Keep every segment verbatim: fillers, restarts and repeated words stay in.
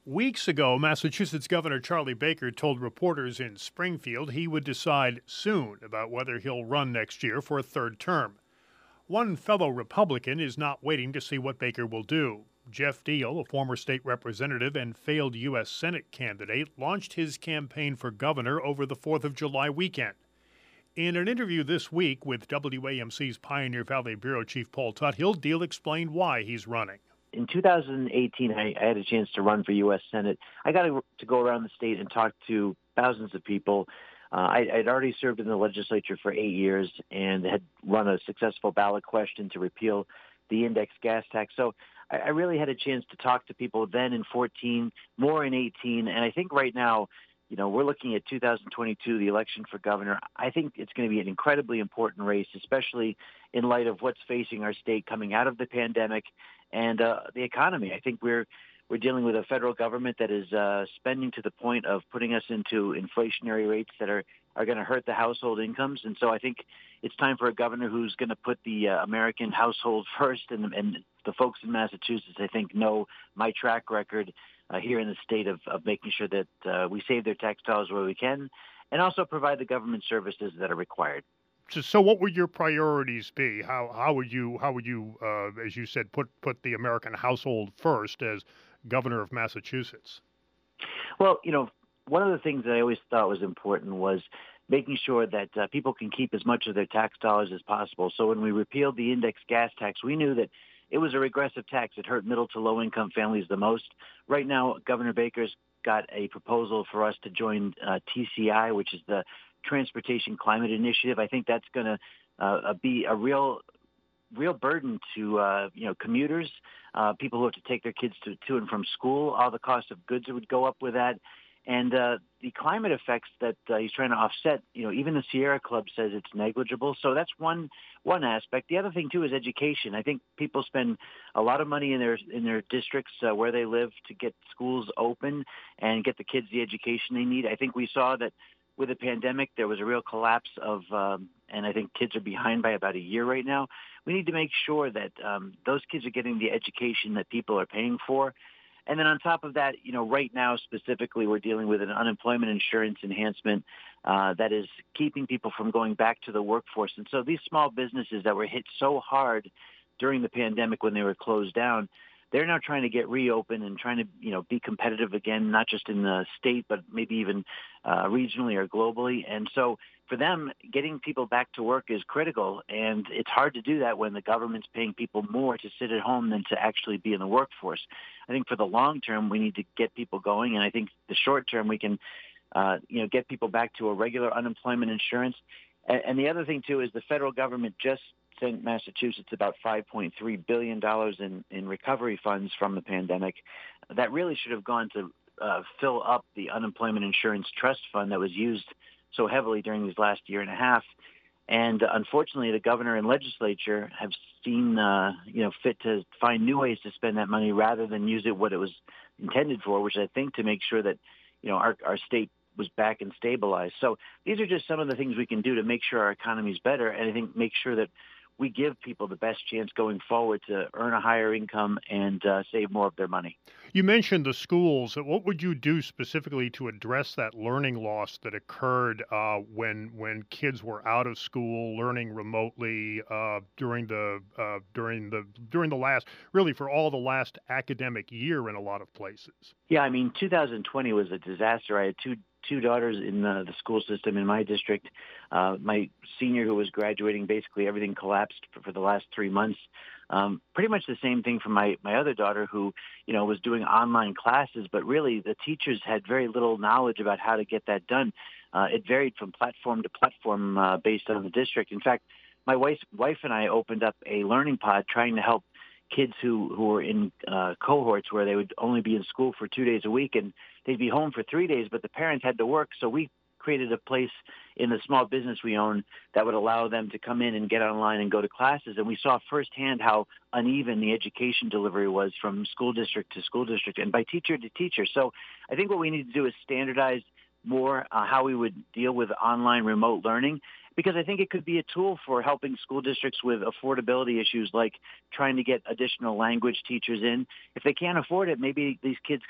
Weeks ago, Massachusetts Governor Charlie Baker told reporters in Springfield he would decide soon about whether he'll run next year for a third term. One fellow Republican is not waiting to see what Baker will do. Jeff Deal, a former state representative and failed U S. Senate candidate, launched his campaign for governor over the fourth of July weekend. In an interview this week with W A M C's Pioneer Valley Bureau Chief Paul Tuthill, Deal explained why he's running. In two thousand eighteen, I, I had a chance to run for U S. Senate. I got to, to go around the state and talk to thousands of people. Uh, I, I'd already served in the legislature for eight years and had run a successful ballot question to repeal the index gas tax. So I, I really had a chance to talk to people then in fourteen, more in eighteen. And I think right now, you know, we're looking at two thousand twenty-two, the election for governor. I think it's going to be an incredibly important race, especially in light of what's facing our state coming out of the pandemic and uh, the economy. I think we're we're dealing with a federal government that is uh, spending to the point of putting us into inflationary rates that are, are going to hurt the household incomes. And so I think it's time for a governor who's going to put the uh, American household first. And, and the folks in Massachusetts, I think, know my track record uh, here in the state of, of making sure that uh, we save their tax dollars where we can and also provide the government services that are required. So, what would your priorities be? How how would you how would you, uh, as you said, put put the American household first as governor of Massachusetts? Well, you know, one of the things that I always thought was important was making sure that uh, people can keep as much of their tax dollars as possible. So when we repealed the index gas tax, we knew that it was a regressive tax. It hurt middle to low income families the most. Right now, Governor Baker's got a proposal for us to join uh, T C I, which is the Transportation Climate Initiative. I think that's going to uh, be a real, real burden to uh, you know commuters, uh, people who have to take their kids to, to and from school. All the cost of goods that would go up with that, and uh, the climate effects that uh, he's trying to offset. You know, even the Sierra Club says it's negligible. So that's one one aspect. The other thing too is education. I think people spend a lot of money in their in their districts uh, where they live to get schools open and get the kids the education they need. I think we saw that. With the pandemic, there was a real collapse of, um, and I think kids are behind by about a year right now. We need to make sure that um, those kids are getting the education that people are paying for. And then on top of that, you know, right now specifically, we're dealing with an unemployment insurance enhancement uh, that is keeping people from going back to the workforce. And so these small businesses that were hit so hard during the pandemic when they were closed down, they're now trying to get reopened and trying to, you know, be competitive again, not just in the state, but maybe even uh, regionally or globally. And so for them, getting people back to work is critical. And it's hard to do that when the government's paying people more to sit at home than to actually be in the workforce. I think for the long term, we need to get people going. And I think the short term, we can, uh, you know, get people back to a regular unemployment insurance. And, and the other thing, too, is the federal government just sent Massachusetts about five point three billion dollars in, in recovery funds from the pandemic. That really should have gone to uh, fill up the unemployment insurance trust fund that was used so heavily during these last year and a half. And uh, unfortunately, the governor and legislature have seen, uh, you know, fit to find new ways to spend that money rather than use it what it was intended for, which I think to make sure that, you know, our, our state was back and stabilized. So these are just some of the things we can do to make sure our economy is better, and I think make sure that we give people the best chance going forward to earn a higher income and uh, save more of their money. You mentioned the schools. What would you do specifically to address that learning loss that occurred uh, when when kids were out of school, learning remotely uh, during the uh, during the during the last really for all the last academic year in a lot of places? Yeah, I mean, two thousand twenty was a disaster. I had two two daughters in the, the school system in my district. Uh, my senior who was graduating, basically everything collapsed for, for the last three months. Um, pretty much the same thing for my, my other daughter who, you know, was doing online classes, but really the teachers had very little knowledge about how to get that done. Uh, it varied from platform to platform uh, based on the district. In fact, my wife, wife and I opened up a learning pod trying to help kids who, who were in uh, cohorts where they would only be in school for two days a week and they'd be home for three days, but the parents had to work. So we created a place in the small business we own that would allow them to come in and get online and go to classes. And we saw firsthand how uneven the education delivery was from school district to school district and by teacher to teacher. So I think what we need to do is standardize more uh, how we would deal with online remote learning, because I think it could be a tool for helping school districts with affordability issues like trying to get additional language teachers in. If they can't afford it, maybe these kids could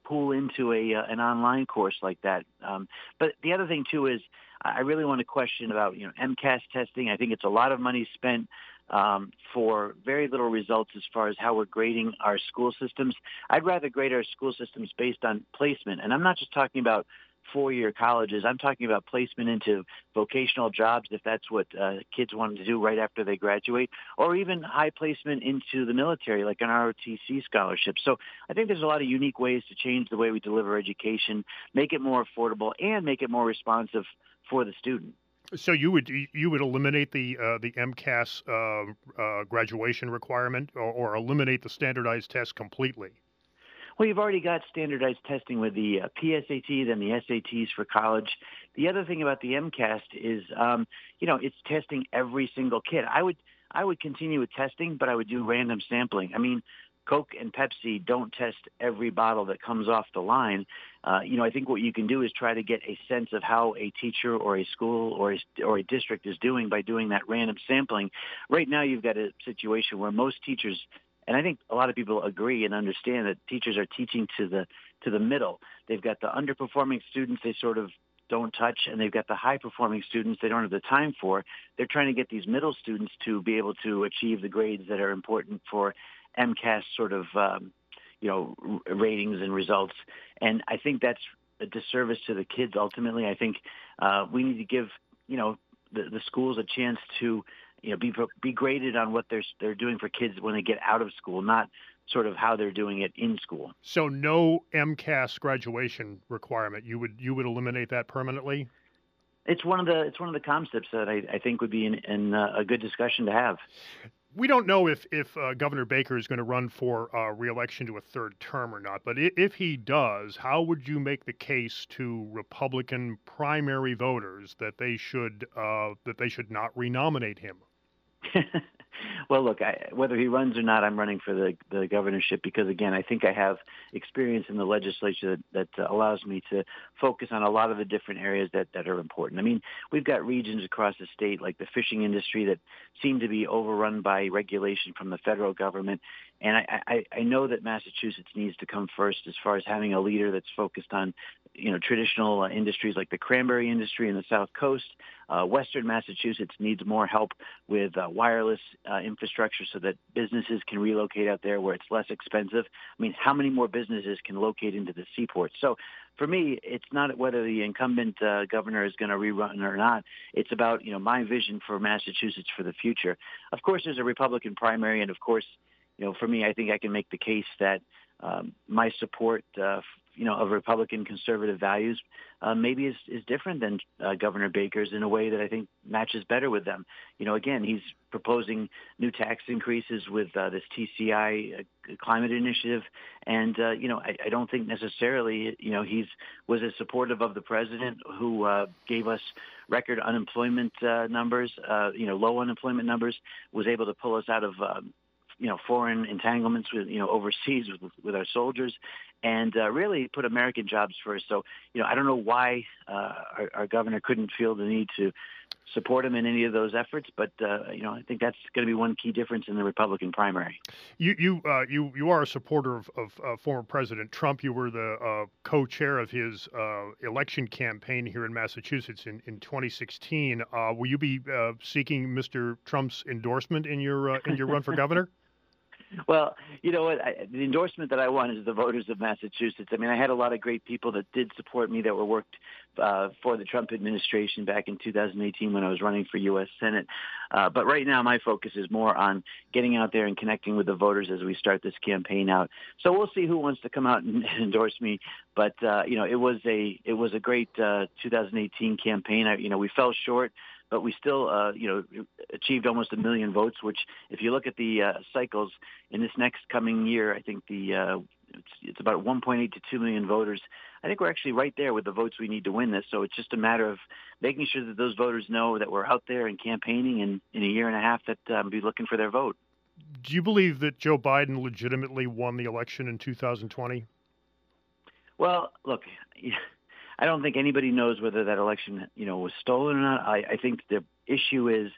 pool into a uh, an online course like that. Um, but the other thing too is I really want to question about you know MCAS testing. I think it's a lot of money spent um, for very little results as far as how we're grading our school systems. I'd rather grade our school systems based on placement, and I'm not just talking about four-year colleges. I'm talking about placement into vocational jobs, if that's what uh, kids want to do right after they graduate, or even high placement into the military, like an R O T C scholarship. So I think there's a lot of unique ways to change the way we deliver education, make it more affordable, and make it more responsive for the student. So you would you would eliminate the uh, the MCAS uh, uh, graduation requirement, or, or eliminate the standardized test completely? Well, you've already got standardized testing with the uh, P S A Ts and the S A Ts for college. The other thing about the MCAS is, um, you know, it's testing every single kid. I would I would continue with testing, but I would do random sampling. I mean, Coke and Pepsi don't test every bottle that comes off the line. Uh, you know, I think what you can do is try to get a sense of how a teacher or a school or a, or a district is doing by doing that random sampling. Right now, you've got a situation where most teachers, and I think a lot of people agree and understand, that teachers are teaching to the to the middle. They've got the underperforming students they sort of don't touch, and they've got the high-performing students they don't have the time for. They're trying to get these middle students to be able to achieve the grades that are important for MCAS sort of, um, you know, r- ratings and results. And I think that's a disservice to the kids ultimately. I think uh, we need to give, you know, the, the schools a chance to, you know, be be graded on what they're they're doing for kids when they get out of school, not sort of how they're doing it in school. So no MCAS graduation requirement. You would you would eliminate that permanently? It's one of the it's one of the concepts that I, I think would be in, in uh, a good discussion to have. We don't know if if uh, Governor Baker is going to run for uh, reelection to a third term or not, but i- if he does, how would you make the case to Republican primary voters that they should uh, that they should not renominate him? Well, look, I, whether he runs or not, I'm running for the, the governorship because, again, I think I have experience in the legislature that, that uh, allows me to focus on a lot of the different areas that, that are important. I mean, we've got regions across the state, like the fishing industry, that seem to be overrun by regulation from the federal government. And I, I, I know that Massachusetts needs to come first as far as having a leader that's focused on, you know, traditional uh, industries like the cranberry industry in the South Coast. Uh, Western Massachusetts needs more help with uh, wireless uh, infrastructure so that businesses can relocate out there where it's less expensive. I mean, how many more businesses can locate into the seaport? So for me, it's not whether the incumbent uh, governor is going to rerun or not. It's about, you know, my vision for Massachusetts for the future. Of course, there's a Republican primary, and of course, you know, for me, I think I can make the case that um, my support, uh, you know, of Republican conservative values uh, maybe is, is different than uh, Governor Baker's in a way that I think matches better with them. You know, again, he's proposing new tax increases with uh, this T C I uh, climate initiative. And, uh, you know, I, I don't think necessarily, you know, he's was as supportive of the president who uh, gave us record unemployment uh, numbers, uh, you know, low unemployment numbers, was able to pull us out of um, you know, foreign entanglements with, you know, overseas with, with our soldiers, and uh, really put American jobs first. So, you know, I don't know why uh, our, our governor couldn't feel the need to support him in any of those efforts, but uh, you know, I think that's going to be one key difference in the Republican primary. You you uh, you you are a supporter of, of uh, former President Trump. You were the uh, co-chair of his uh, election campaign here in Massachusetts in, in twenty sixteen. Uh, will you be uh, seeking Mister Trump's endorsement in your uh, in your run for governor? Well, you know what? I, the endorsement that I want is the voters of Massachusetts. I mean, I had a lot of great people that did support me that were worked uh, for the Trump administration back in two thousand eighteen when I was running for U S Senate. Uh, but right now, my focus is more on getting out there and connecting with the voters as we start this campaign out. So we'll see who wants to come out and endorse me. But uh, you know, it was a it was a great uh, two thousand eighteen campaign. I, you know, we fell short, but we still, uh, you know, achieved almost a million votes, which if you look at the uh, cycles in this next coming year, I think the uh, it's, it's about one point eight to two million voters. I think we're actually right there with the votes we need to win this. So it's just a matter of making sure that those voters know that we're out there and campaigning, and in a year and a half that um, be looking for their vote. Do you believe that Joe Biden legitimately won the election in two thousand twenty? Well, look, I don't think anybody knows whether that election, you know, was stolen or not. I, I think the issue is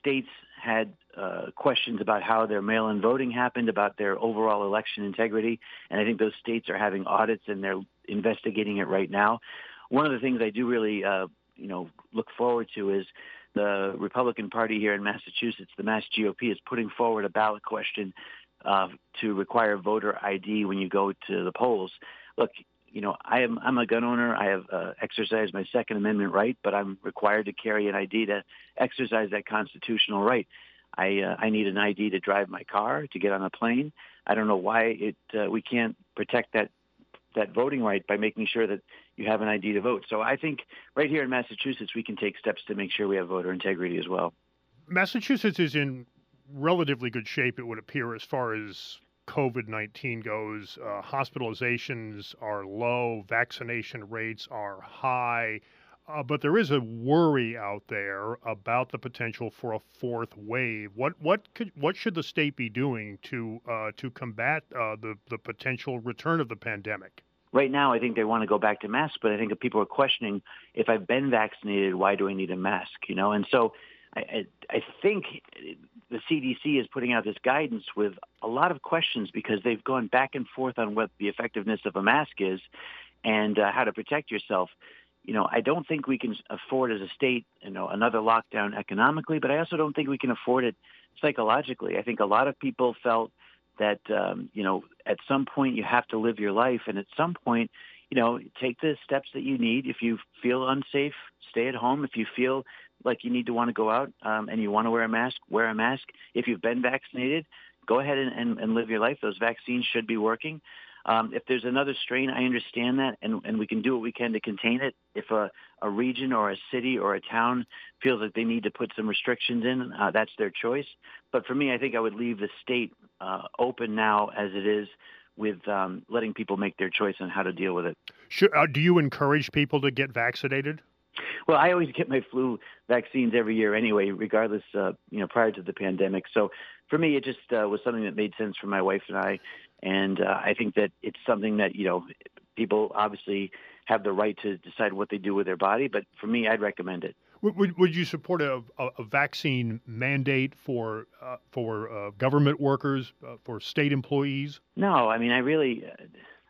states had uh, questions about how their mail-in voting happened, about their overall election integrity, and I think those states are having audits and they're investigating it right now. One of the things I do really, uh, you know, look forward to is the Republican Party here in Massachusetts, the Mass G O P, is putting forward a ballot question uh, to require voter I D when you go to the polls. Look, you know, I am I'm a gun owner. I have uh, exercised my Second Amendment right, but I'm required to carry an I D to exercise that constitutional right. I uh, I need an I D to drive my car, to get on a plane. I don't know why it uh, we can't protect that that voting right by making sure that you have an I D to vote. So I think right here in Massachusetts, we can take steps to make sure we have voter integrity as well. Massachusetts is in relatively good shape, it would appear, as far as COVID nineteen goes. Uh, hospitalizations are low, vaccination rates are high, uh, but there is a worry out there about the potential for a fourth wave. What what could what should the state be doing to uh, to combat uh, the the potential return of the pandemic? Right now, I think they want to go back to masks, but I think if people are questioning, if I've been vaccinated, why do I need a mask? You know, and so I, I, I think the C D C is putting out this guidance with a lot of questions because they've gone back and forth on what the effectiveness of a mask is and uh, how to protect yourself. You know, I don't think we can afford as a state, you know, another lockdown economically, but I also don't think we can afford it psychologically. I think a lot of people felt that, um, you know, at some point you have to live your life. And at some point, you know, take the steps that you need. If you feel unsafe, stay at home. If you feel like you need to want to go out um, and you want to wear a mask, wear a mask. If you've been vaccinated, go ahead and, and, and live your life. Those vaccines should be working. Um, if there's another strain, I understand that, and, and we can do what we can to contain it. If a, a region or a city or a town feels like they need to put some restrictions in, uh, that's their choice. But for me, I think I would leave the state uh, open now as it is, with um, letting people make their choice on how to deal with it. Should, uh, do you encourage people to get vaccinated? Well, I always get my flu vaccines every year anyway, regardless, uh, you know, prior to the pandemic. So for me, it just uh, was something that made sense for my wife and I. And uh, I think that it's something that, you know, people obviously have the right to decide what they do with their body. But for me, I'd recommend it. Would, would you support a, a, a vaccine mandate for uh, for uh, government workers, uh, for state employees? No, I mean, I really, uh,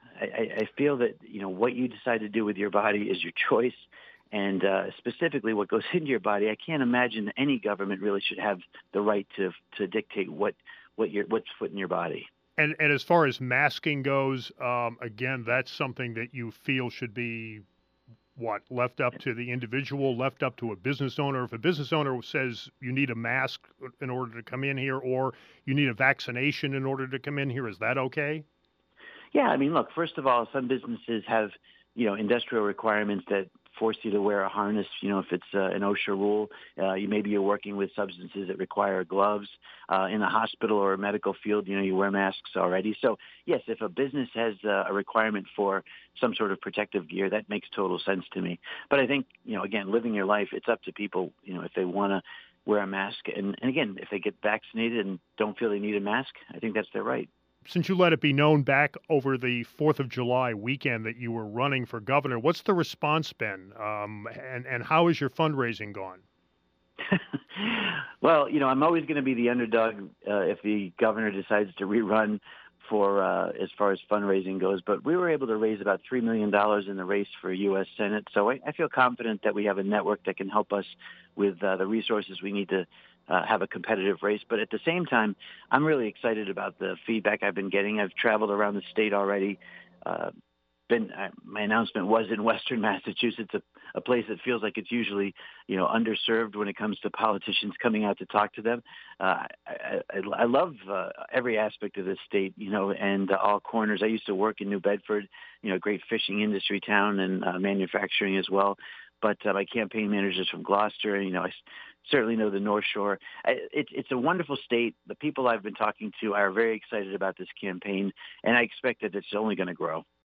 I, I feel that, you know, what you decide to do with your body is your choice. And uh, specifically what goes into your body, I can't imagine that any government really should have the right to to dictate what, what your, what's put in your body. And, and as far as masking goes, um, again, that's something that you feel should be, what, left up to the individual, left up to a business owner. If a business owner says you need a mask in order to come in here, or you need a vaccination in order to come in here, is that okay? Yeah, I mean, look, first of all, some businesses have, you know, industrial requirements that force you to wear a harness. You know, if it's uh, an OSHA rule, uh, you maybe you're working with substances that require gloves. Uh, in a hospital or a medical field, you know, you wear masks already. So yes, if a business has uh, a requirement for some sort of protective gear, that makes total sense to me. But I think, you know, again, living your life, it's up to people, you know, if they want to wear a mask. And, and again, if they get vaccinated and don't feel they need a mask, I think that's their right. Since you let it be known back over the fourth of July weekend that you were running for governor, what's the response been? Um, and, and how has your fundraising gone? Well, you know, I'm always going to be the underdog uh, if the governor decides to rerun for uh, as far as fundraising goes. But we were able to raise about three million dollars in the race for U S Senate. So I, I feel confident that we have a network that can help us with uh, the resources we need to Uh, have a competitive race. But at the same time, I'm really excited about the feedback I've been getting. I've traveled around the state already. Uh, been uh, my announcement was in Western Massachusetts, a, a place that feels like it's usually, you know, underserved when it comes to politicians coming out to talk to them. Uh, I, I, I love uh, every aspect of this state, you know, and uh, all corners. I used to work in New Bedford, you know, a great fishing industry town and uh, manufacturing as well. But uh, my campaign manager's from Gloucester, and, you know, I certainly know the North Shore. I, it, it's a wonderful state. The people I've been talking to are very excited about this campaign, and I expect that it's only going to grow.